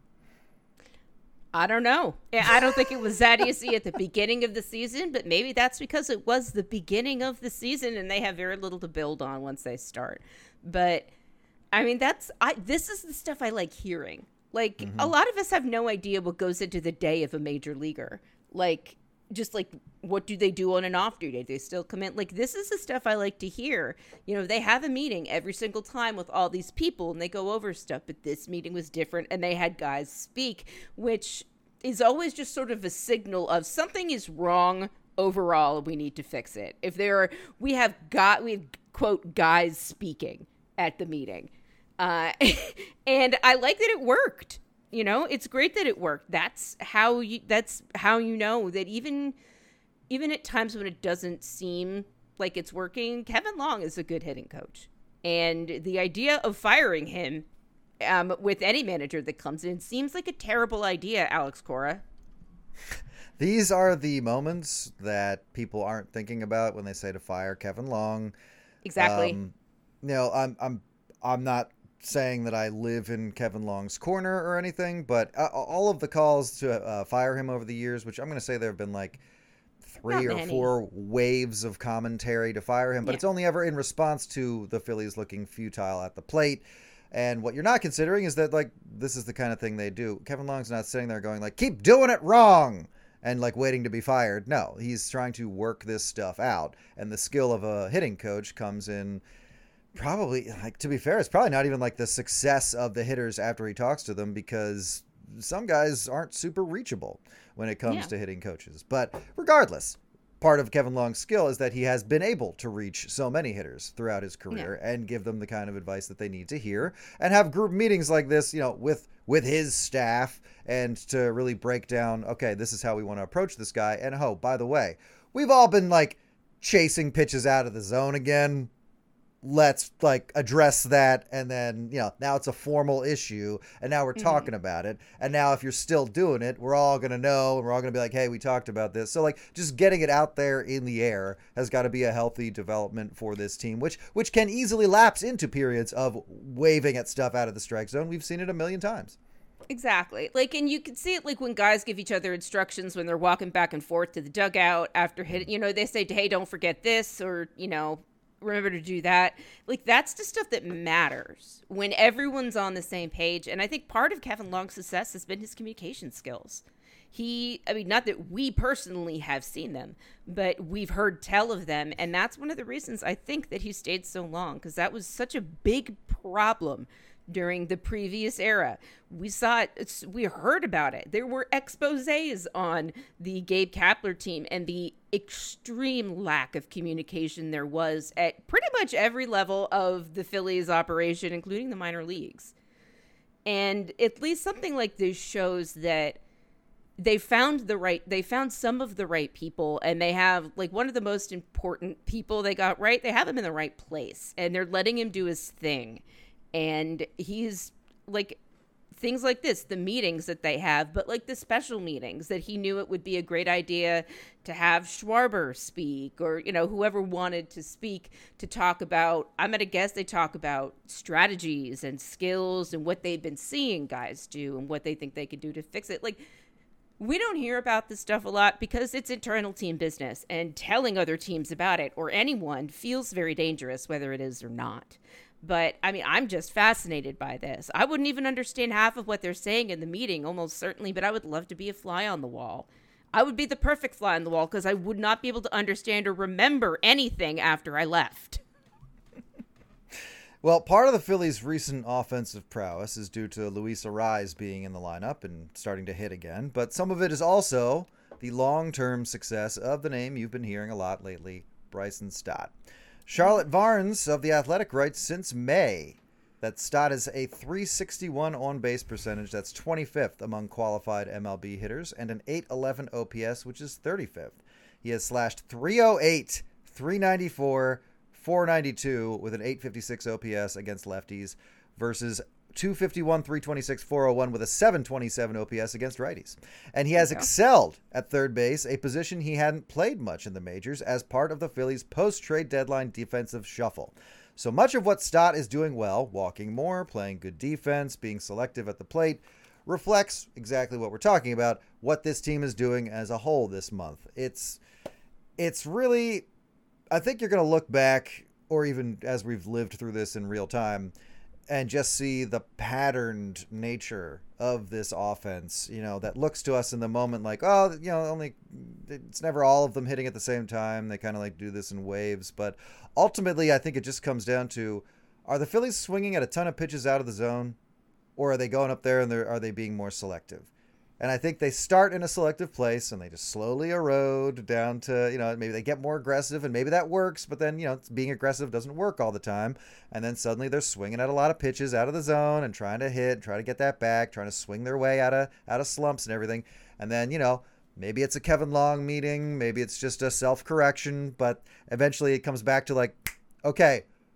I don't know. I don't think it was that easy at the beginning of the season, but maybe that's because it was the beginning of the season and they have very little to build on once they start. But I mean, that's I this is the stuff I like hearing. Like mm-hmm. a lot of us have no idea what goes into the day of a major leaguer. Like just like what do they do on an off day? They still come in. Like this is the stuff I like to hear. You know, they have a meeting every single time with all these people and they go over stuff, but this meeting was different and they had guys speak, which is always just sort of a signal of something is wrong overall. We need to fix it. If there are, we have got, we have quote guys speaking at the meeting. Uh, and I like that it worked. You know, it's great that it worked. That's how you, that's how you know that even, even at times when it doesn't seem like it's working, Kevin Long is a good hitting coach. And the idea of firing him um, with any manager that comes in. Seems like a terrible idea, Alex Cora. These are the moments that people aren't thinking about when they say to fire Kevin Long. Exactly. Um, you know, I'm I'm I'm not saying that I live in Kevin Long's corner or anything, but uh, all of the calls to uh, fire him over the years, which I'm going to say there have been like three Not or many. four waves of commentary to fire him, but Yeah. it's only ever in response to the Phillies looking futile at the plate. And what you're not considering is that, like, this is the kind of thing they do. Kevin Long's not sitting there going like, keep doing it wrong, and like waiting to be fired. No, he's trying to work this stuff out. And the skill of a hitting coach comes in probably, like, to be fair, it's probably not even like the success of the hitters after he talks to them, because some guys aren't super reachable when it comes Yeah. to hitting coaches. But regardless, part of Kevin Long's skill is that he has been able to reach so many hitters throughout his career and give them the kind of advice that they need to hear, and have group meetings like this, you know, with with his staff, and to really break down, okay, this is how we want to approach this guy. And oh, by the way, we've all been like chasing pitches out of the zone again. Let's like address that. And then, you know, now it's a formal issue, and now we're Mm-hmm. talking about it. And now if you're still doing it, we're all going to know, and we're all going to be like, hey, we talked about this. So like just getting it out there in the air has got to be a healthy development for this team, which, which can easily lapse into periods of waving at stuff out of the strike zone. We've seen it a million times. Exactly. Like, and you can see it like when guys give each other instructions when they're walking back and forth to the dugout after hitting, you know, they say, hey, don't forget this, or, you know, remember to do that. Like, that's the stuff that matters when everyone's on the same page. And I think part of Kevin Long's success has been his communication skills. He, I mean, not that we personally have seen them, but we've heard tell of them. And that's one of the reasons I think that he stayed so long, because that was such a big problem during the previous era. We saw it, it's, we heard about it. There were exposés on the Gabe Kapler team and the extreme lack of communication there was at pretty much every level of the Phillies operation, including the minor leagues. And at least something like this shows that they found the right, they found some of the right people, and they have like one of the most important people they got right. They have him in the right place, and they're letting him do his thing. And he's like things like this, the meetings that they have, but like the special meetings that he knew it would be a great idea to have Schwarber speak, or, you know, whoever wanted to speak to talk about, I'm going to guess they talk about strategies and skills and what they've been seeing guys do and what they think they could do to fix it. Like, we don't hear about this stuff a lot because it's internal team business, and telling other teams about it, or anyone, feels very dangerous, whether it is or not. But, I mean, I'm just fascinated by this. I wouldn't even understand half of what they're saying in the meeting, almost certainly, but I would love to be a fly on the wall. I would be the perfect fly on the wall, because I would not be able to understand or remember anything after I left. Well, part of the Phillies' recent offensive prowess is due to Luis Arraez being in the lineup and starting to hit again, but some of it is also the long-term success of the name you've been hearing a lot lately, Bryson Stott. Charlotte Barnes of The Athletic writes since May that Stott is a three sixty-one on-base percentage. That's twenty-fifth among qualified M L B hitters, and an eight eleven O P S, which is thirty-fifth. He has slashed three oh eight, three ninety-four, four ninety-two with an eight fifty-six O P S against lefties, versus two fifty-one, three twenty-six, four oh one with a seven twenty-seven O P S against righties. And he has excelled at third base, a position he hadn't played much in the majors, as part of the Phillies' post-trade deadline defensive shuffle. So much of what Stott is doing well, walking more, playing good defense, being selective at the plate, reflects exactly what we're talking about, what this team is doing as a whole this month. It's it's really, I think you're going to look back, or even as we've lived through this in real time, and just see the patterned nature of this offense, you know, that looks to us in the moment like, oh, you know, only it's never all of them hitting at the same time. They kind of like do this in waves. But ultimately, I think it just comes down to, are the Phillies swinging at a ton of pitches out of the zone, or are they going up there and they're, are they being more selective? And I think they start in a selective place and they just slowly erode down to, you know, maybe they get more aggressive and maybe that works, but then, you know, being aggressive doesn't work all the time. And then suddenly they're swinging at a lot of pitches out of the zone and trying to hit, try to get that back, trying to swing their way out of, out of slumps and everything. And then, you know, maybe it's a Kevin Long meeting, maybe it's just a self-correction, but eventually it comes back to like, okay,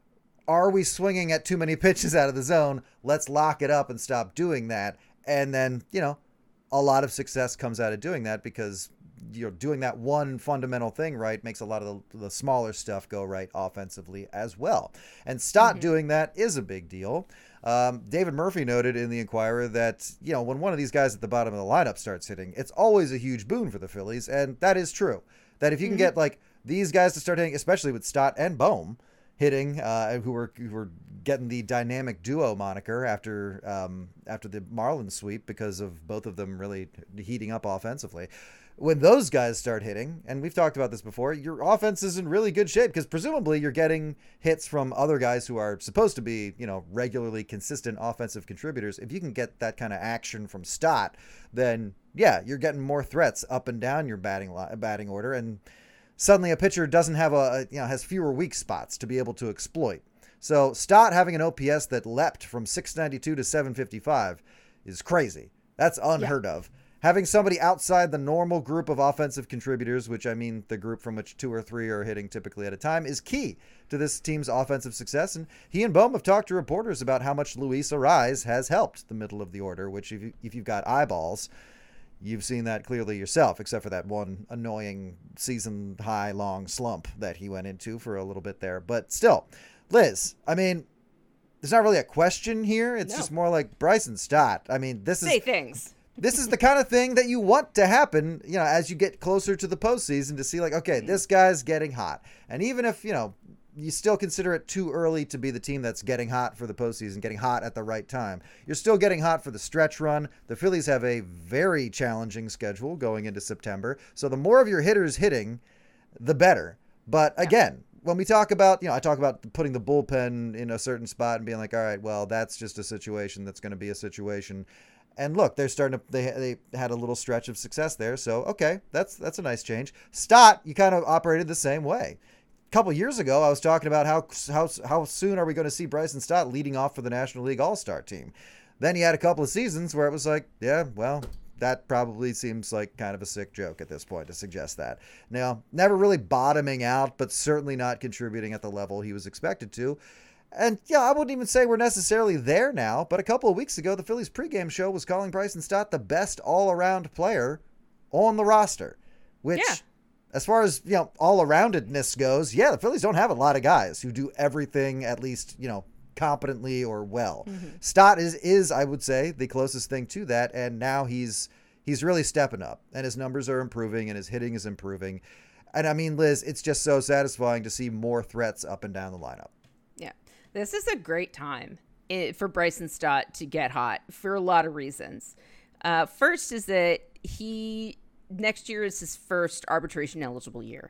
are we swinging at too many pitches out of the zone? Let's lock it up and stop doing that. And then, you know, a lot of success comes out of doing that because, you know, doing that one fundamental thing right makes a lot of the, the smaller stuff go right offensively as well. And Stott mm-hmm. doing that is a big deal. Um, David Murphy noted in the Inquirer that, you know, when one of these guys at the bottom of the lineup starts hitting, it's always a huge boon for the Phillies. And that is true. That if you can mm-hmm. get like these guys to start hitting, especially with Stott and Bohm hitting, uh, who were who were getting the dynamic duo moniker after um, after the Marlins sweep because of both of them really heating up offensively. When those guys start hitting, and we've talked about this before, your offense is in really good shape because presumably you're getting hits from other guys who are supposed to be, you know, regularly consistent offensive contributors. If you can get that kind of action from Stott, then yeah, you're getting more threats up and down your batting li- batting order, and suddenly a pitcher doesn't have a, you know, has fewer weak spots to be able to exploit. So Stott having an O P S that leapt from six ninety-two to seven fifty-five is crazy. That's unheard yeah. of. Having somebody outside the normal group of offensive contributors, which I mean the group from which two or three are hitting typically at a time, is key to this team's offensive success. And he and Bohm have talked to reporters about how much Luis Arraez has helped the middle of the order, which if, you, if you've got eyeballs, you've seen that clearly yourself, except for that one annoying season-high long slump that he went into for a little bit there. But still, Liz, I mean, there's not really a question here. It's no. just more like Bryson Stott. I mean, this Say is... Say things. This is the kind of thing that you want to happen, you know, as you get closer to the postseason to see like, okay, this guy's getting hot. And even if, you know, you still consider it too early to be the team that's getting hot for the postseason, getting hot at the right time, you're still getting hot for the stretch run. The Phillies have a very challenging schedule going into September. So the more of your hitters hitting, the better. But again, when we talk about, you know, I talk about putting the bullpen in a certain spot and being like, all right, well, that's just a situation that's going to be a situation. And look, they're starting to, they they had a little stretch of success there. So, okay, that's that's a nice change. Stott, you kind of operated the same way. A couple years ago, I was talking about how, how, how soon are we going to see Bryson Stott leading off for the National League All-Star team. Then he had a couple of seasons where it was like, yeah, well, that probably seems like kind of a sick joke at this point to suggest that. Now, never really bottoming out, but certainly not contributing at the level he was expected to. And yeah, I wouldn't even say we're necessarily there now, but a couple of weeks ago, the Phillies pregame show was calling Bryson Stott the best all-around player on the roster, which, yeah. as far as, you know, all-aroundedness goes, yeah, the Phillies don't have a lot of guys who do everything at least, you know, competently or well. Mm-hmm. Stott is, is, I would say, the closest thing to that, and now he's he's really stepping up, and his numbers are improving, and his hitting is improving. And I mean, Liz, it's just so satisfying to see more threats up and down the lineup. Yeah. This is a great time for Bryson Stott to get hot for a lot of reasons. Uh, first is that he, next year is his first arbitration eligible year.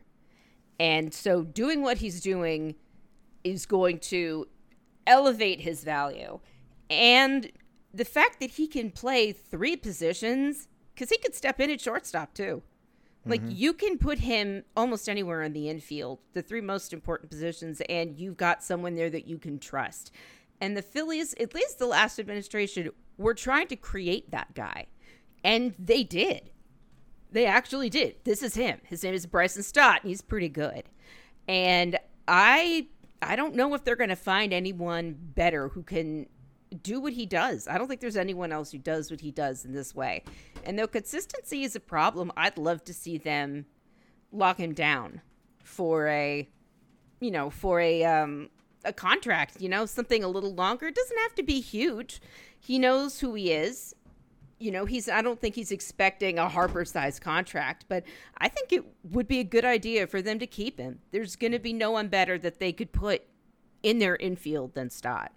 And so doing what he's doing is going to elevate his value. And the fact that he can play three positions, because he could step in at shortstop too. Like, mm-hmm. you can put him almost anywhere in the infield, the three most important positions, and you've got someone there that you can trust. And the Phillies, at least the last administration, were trying to create that guy. And they did. They actually did. This is him. His name is Bryson Stott, and he's pretty good. And I I don't know if they're going to find anyone better who can do what he does. I don't think there's anyone else who does what he does in this way. And though consistency is a problem, I'd love to see them lock him down for a, you know, for a um, a contract, you know, something a little longer. It doesn't have to be huge. He knows who he is. You know, he's, I don't think he's expecting a Harper-sized contract, but I think it would be a good idea for them to keep him. There's going to be no one better that they could put in their infield than Stott.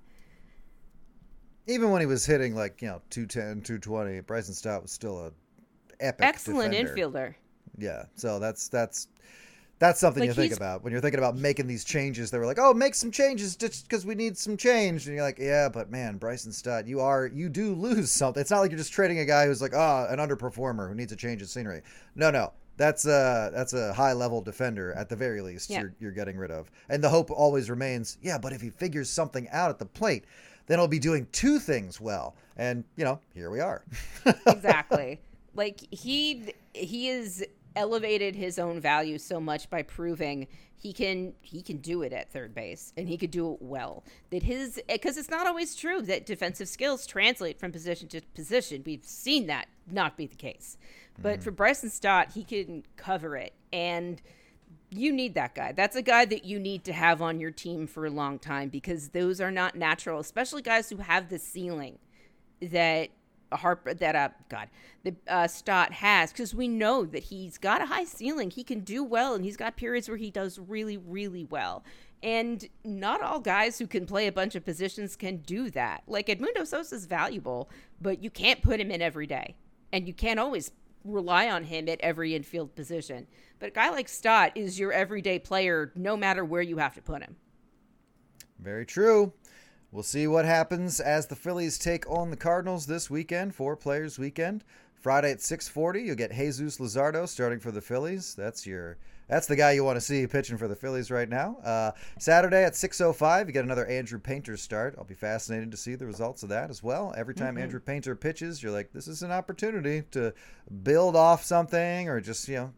Even when he was hitting like, you know, two ten, two twenty, Bryson Stott was still a epic excellent defender. Infielder. Yeah, so that's that's that's something like you think about when you're thinking about making these changes. They were like, "Oh, make some changes just because we need some change," and you're like, "Yeah, but man, Bryson Stott, you are you do lose something. It's not like you're just trading a guy who's like, oh, an underperformer who needs a change of scenery. No, no." That's a, that's a high-level defender, at the very least, yeah. you're, you're getting rid of. And the hope always remains, yeah, but if he figures something out at the plate, then he'll be doing two things well. And, you know, here we are. Exactly. Like, he he is elevated his own value so much by proving he can he can do it at third base, and he could do it well. That his because it's not always true that defensive skills translate from position to position. We've seen that not be the case. But mm-hmm. for Bryson Stott, he can cover it, and you need that guy. That's a guy that you need to have on your team for a long time, because those are not natural, especially guys who have the ceiling that Harper, that uh, God, that uh, Stott has, because we know that he's got a high ceiling. He can do well, and he's got periods where he does really, really well. And not all guys who can play a bunch of positions can do that. Like Edmundo Sosa is valuable, but you can't put him in every day, and you can't always rely on him at every infield position. But a guy like Stott is your everyday player, no matter where you have to put him. Very true. We'll see what happens as the Phillies take on the Cardinals this weekend, Four Players Weekend. Friday at six forty, you'll get Jesus Luzardo starting for the Phillies. That's your that's the guy you want to see pitching for the Phillies right now. Uh, Saturday at six oh five, you get another Andrew Painter start. I'll be fascinated to see the results of that as well. Every time mm-hmm. Andrew Painter pitches, you're like, this is an opportunity to build off something, or just, you know,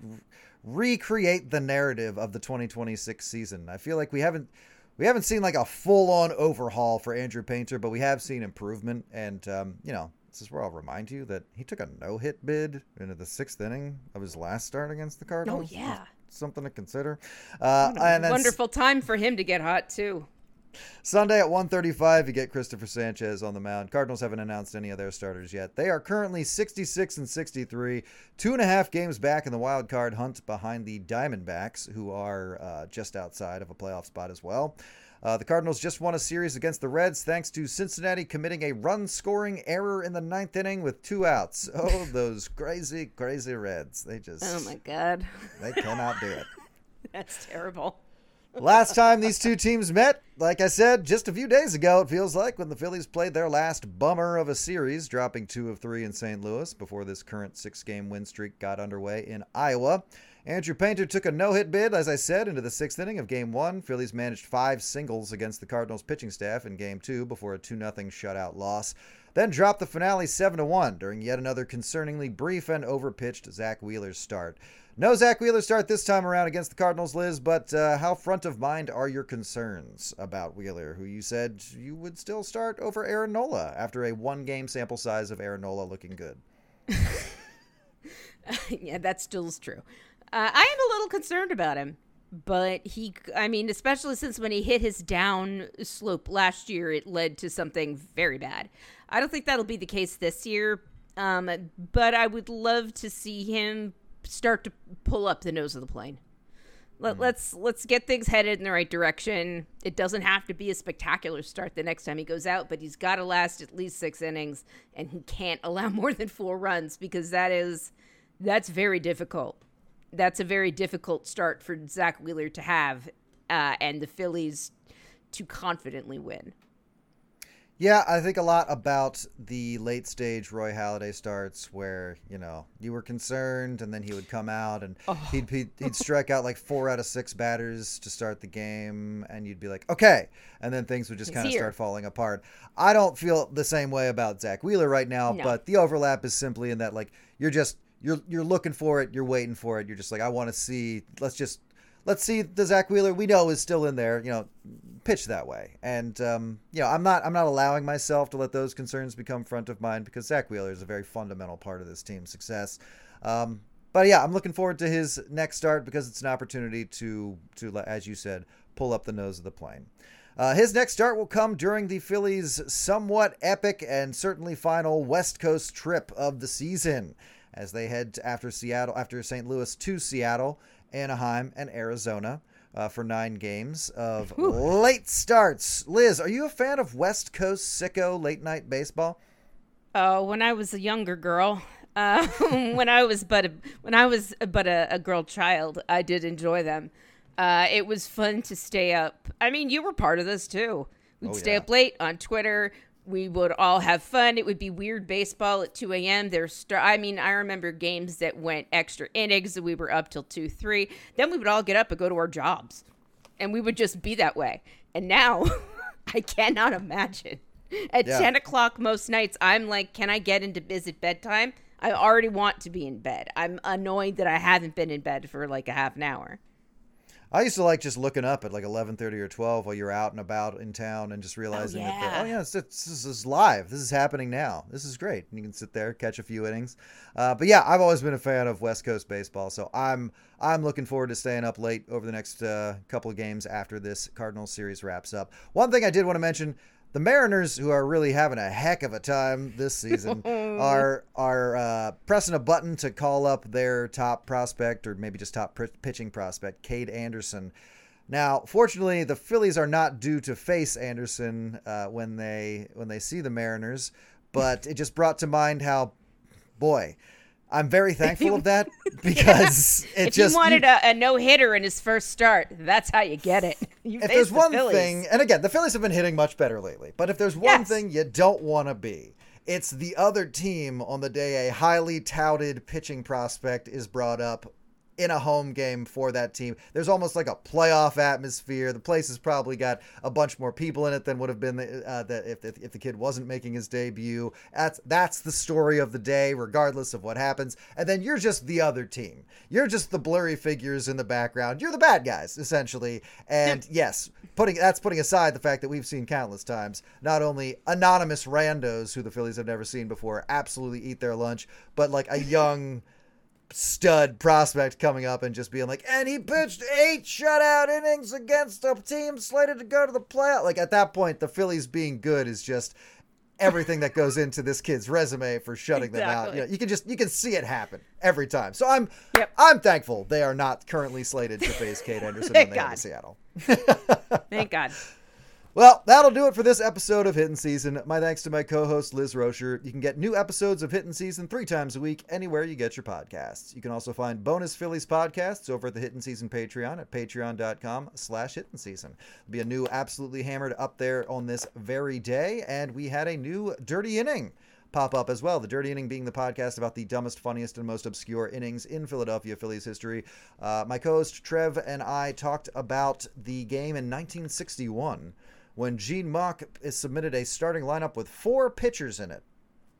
recreate the narrative of the twenty twenty-six season. I feel like we haven't we haven't seen like a full-on overhaul for Andrew Painter, but we have seen improvement. And um, you know, this is where I'll remind you that he took a no-hit bid into the sixth inning of his last start against the Cardinals. Oh yeah, something to consider. Uh, and wonderful time for him to get hot too. Sunday at one thirty-five, you get Christopher Sanchez on the mound. Cardinals haven't announced any of their starters yet. They are currently sixty-six and sixty-three, two and a half games back in the wild card hunt behind the Diamondbacks, who are uh, just outside of a playoff spot as well. Uh, the Cardinals just won a series against the Reds thanks to Cincinnati committing a run-scoring error in the ninth inning with two outs. Oh, those crazy, crazy Reds. They just... Oh, my God. They cannot do it. That's terrible. Last time these two teams met, like I said, just a few days ago, it feels like, when the Phillies played their last bummer of a series, dropping two of three in Saint Louis before this current six-game win streak got underway in Iowa. Andrew Painter took a no-hit bid, as I said, into the sixth inning of Game one. Phillies managed five singles against the Cardinals pitching staff in Game two before a two nothing shutout loss, then dropped the finale seven to one during yet another concerningly brief and overpitched Zach Wheeler's start. No Zach Wheeler start this time around against the Cardinals, Liz, but uh, how front of mind are your concerns about Wheeler, who you said you would still start over Aaron Nola after a one-game sample size of Aaron Nola looking good? Yeah, that still is true. Uh, I am a little concerned about him, but he, I mean, especially since when he hit his down slope last year, it led to something very bad. I don't think that'll be the case this year, um, but I would love to see him start to pull up the nose of the plane. Let, mm-hmm. Let's let's get things headed in the right direction. It doesn't have to be a spectacular start the next time he goes out, but he's got to last at least six innings, and he can't allow more than four runs, because that is that's very difficult. That's a very difficult start for Zach Wheeler to have, uh, and the Phillies to confidently win. Yeah, I think a lot about the late stage Roy Halladay starts where, you know, you were concerned, and then he would come out and oh. he'd, he'd he'd strike out like four out of six batters to start the game, and you'd be like, okay, and then things would just kind of start falling apart. I don't feel the same way about Zach Wheeler right now, no. but the overlap is simply in that, like, you're just you're you're looking for it, you're waiting for it, you're just like, I want to see, let's just let's see the Zach Wheeler we know is still in there, you know, pitch that way. And, um, you know, I'm not I'm not allowing myself to let those concerns become front of mind, because Zach Wheeler is a very fundamental part of this team's success. Um, but, yeah, I'm looking forward to his next start, because it's an opportunity to, to as you said, pull up the nose of the plane. Uh, his next start will come during the Phillies' somewhat epic and certainly final West Coast trip of the season, as they head after Seattle, after Saint Louis to Seattle, Anaheim, and Arizona uh, for nine games of Whew. late starts. Liz, are you a fan of West Coast sicko late night baseball? Oh, when I was a younger girl, uh, when I was but a, when I was but a, a girl child, I did enjoy them. Uh, it was fun to stay up. I mean, you were part of this too. We'd oh, stay yeah. up late on Twitter. We would all have fun. It would be weird baseball at two a.m. There's, st- I mean, I remember games that went extra innings, and we were up till two, three. Then we would all get up and go to our jobs, and we would just be that way. And now I cannot imagine. At yeah. ten o'clock most nights, I'm like, can I get into, is it bedtime? I already want to be in bed. I'm annoyed that I haven't been in bed for like a half an hour. I used to like just looking up at like eleven thirty or twelve while you're out and about in town and just realizing oh, yeah. that, the, oh yeah, it's, it's, this is live. This is happening now. This is great. And you can sit there, catch a few innings. Uh, but yeah, I've always been a fan of West Coast baseball. So I'm I'm looking forward to staying up late over the next uh, couple of games after this Cardinals series wraps up. One thing I did want to mention, the Mariners, who are really having a heck of a time this season, are are uh, pressing a button to call up their top prospect, or maybe just top pr- pitching prospect, Cade Anderson. Now, fortunately, the Phillies are not due to face Anderson uh, when they when they see the Mariners, but it just brought to mind how, boy, I'm very thankful of that because yeah. it if just you wanted you, a, a no hitter in his first start, that's how you get it. You if there's the one Phillies. thing, and again, the Phillies have been hitting much better lately, but if there's one yes. thing you don't want to be, it's the other team on the day a highly touted pitching prospect is brought up in a home game for that team. There's almost like a playoff atmosphere. The place has probably got a bunch more people in it than would have been uh, the, if, if, if the kid wasn't making his debut. That's that's the story of the day, regardless of what happens. And then you're just the other team. You're just the blurry figures in the background. You're the bad guys, essentially. And yes, putting that's putting aside the fact that we've seen countless times, not only anonymous randos who the Phillies have never seen before absolutely eat their lunch, but like a young stud prospect coming up and just being like, and he pitched eight shutout innings against a team slated to go to the playoff. Like at that point, the Phillies being good is just everything that goes into this kid's resume for shutting exactly. them out. You know, you can just you can see it happen every time. So I'm yep. I'm thankful they are not currently slated to face Cade Anderson when they God. head to Seattle. Thank God. Well, that'll do it for this episode of Hittin' Season. My thanks to my co-host, Liz Rocher. You can get new episodes of Hittin' Season three times a week anywhere you get your podcasts. You can also find bonus Phillies podcasts over at the Hittin' Season Patreon at patreon.com slash Hittin' Season. There'll be a new Absolutely Hammered up there on this very day, and we had a new Dirty Inning pop up as well. The Dirty Inning being the podcast about the dumbest, funniest, and most obscure innings in Philadelphia Phillies history. Uh, my co-host Trev and I talked about the game in nineteen sixty-one when Gene Mauch submitted a starting lineup with four pitchers in it.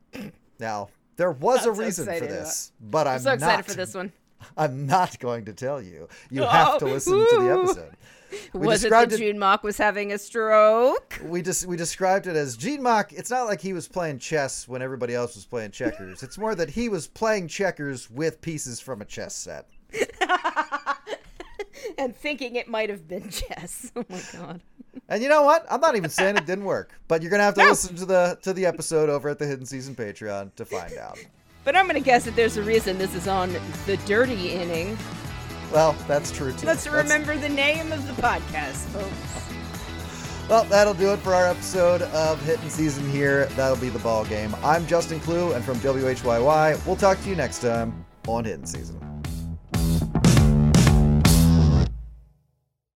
Now, there was I'm a so reason for excited. this, but I'm, I'm so excited not, for this one. I'm not going to tell you. You Oh, have to listen to the ooh. episode. We Was it described that Gene Mauch was having a stroke? We just we described it as Gene Mauch. It's not like he was playing chess when everybody else was playing checkers. It's more that he was playing checkers with pieces from a chess set. And thinking it might have been chess. Oh my God. And you know what? I'm not even saying it didn't work, but you're gonna have to No. listen to the to the episode over at the Hidden Season Patreon to find out. But I'm going to guess that there's a reason this is on the Dirty Inning. Well, that's true too. Let's That's- remember the name of the podcast, folks. Well, that'll do it for our episode of Hittin' Season here. That'll be the ball game. I'm Justin Clue, and from W H Y Y, we'll talk to you next time on Hittin' Season.